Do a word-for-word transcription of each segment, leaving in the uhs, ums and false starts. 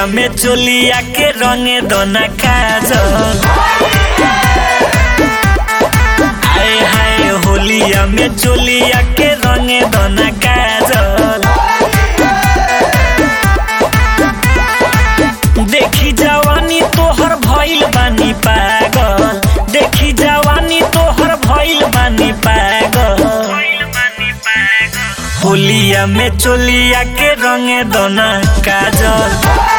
होलिया में चोलिया के रंगे दोना काजल। आए हाय होलिया में चोलिया के रंगे दोना काजल। देखी जवानी तोहर भइल बानी पागल, देखी जवानी तोहर भइल बानी पागल। होलिया में चोलिया के रंगे दोना काजल।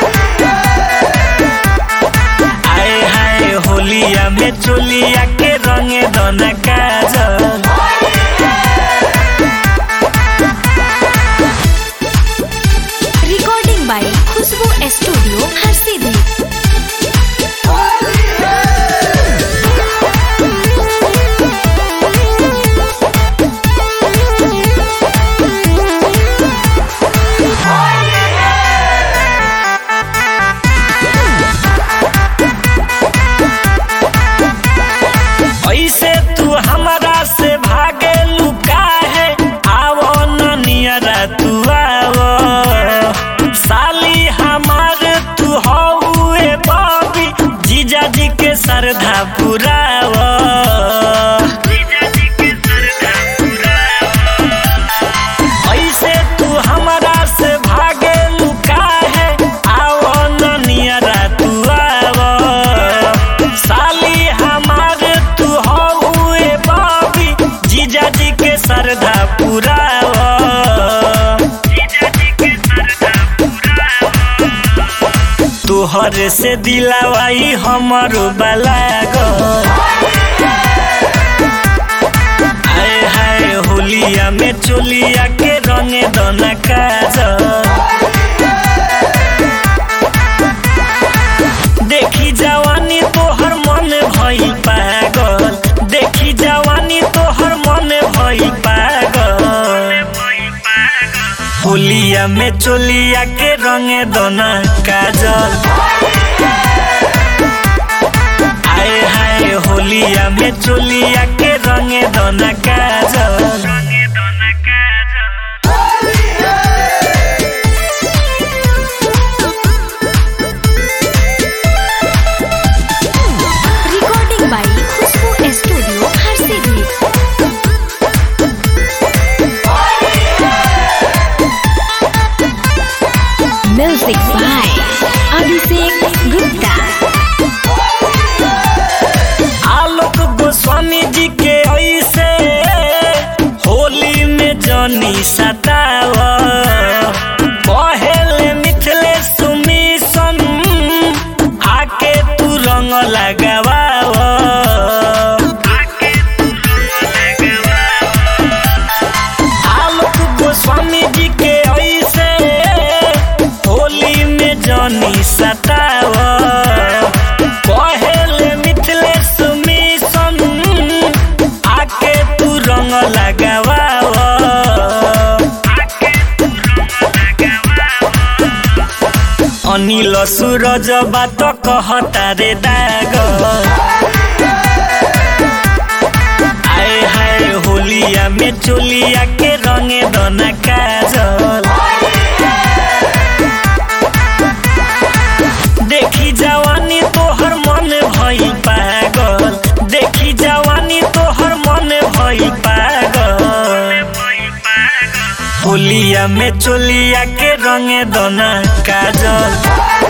आए हाय होलिया में चोलिया के रंगे दोना काजल। Recording by Khushboo studio Harsiddhi. ऐसे तू हमारा से भागे लुका है, आवो न नियरा तू आवो। साली हमार तू हौए बाबी, जीजा जी के श्रद्धा पुरावो। ऐसे तू हमारा से भागे लुका है, आवो न नियरा तू आवो। साली हमार तू हौए बाबी, जीजा जी के श्रद्धा पुरावो। तोहर से दिलावाई हमरो बलागो। आए हाय होलिया में चोलिया के रंगे दोना काजल। देखी जवानी तोहर मन भई पागल, देखी जवानी तोहर मन भई पागल। होलिया में चोलिया के रंगे दोना काजल। आए हाय होलिया में चोलिया के रंगे दोना काजल। Recording by Khushboo studio Harsiddhi. Music by Abhishek Gupta. Alok Goswami ji के ऐसे होली में जनी सताव। पहले मिथले सुमिसन आके तू रंग लगावाव। आलोक गोस्वामी जी के ऐसे होली में जनी सताव। पहले मिथले सुमिसन आके तू रंग लगावाव। अनिल सूरज बात कहता रे दाग। आए हाय होलिया में चोलिया के रंगे दोना काजल। देखी जवानी तोहर मन भई पागल, देखी जवानी तोहर मन भई पागल। होलिया में चोलिया के रंगे दोना काजल।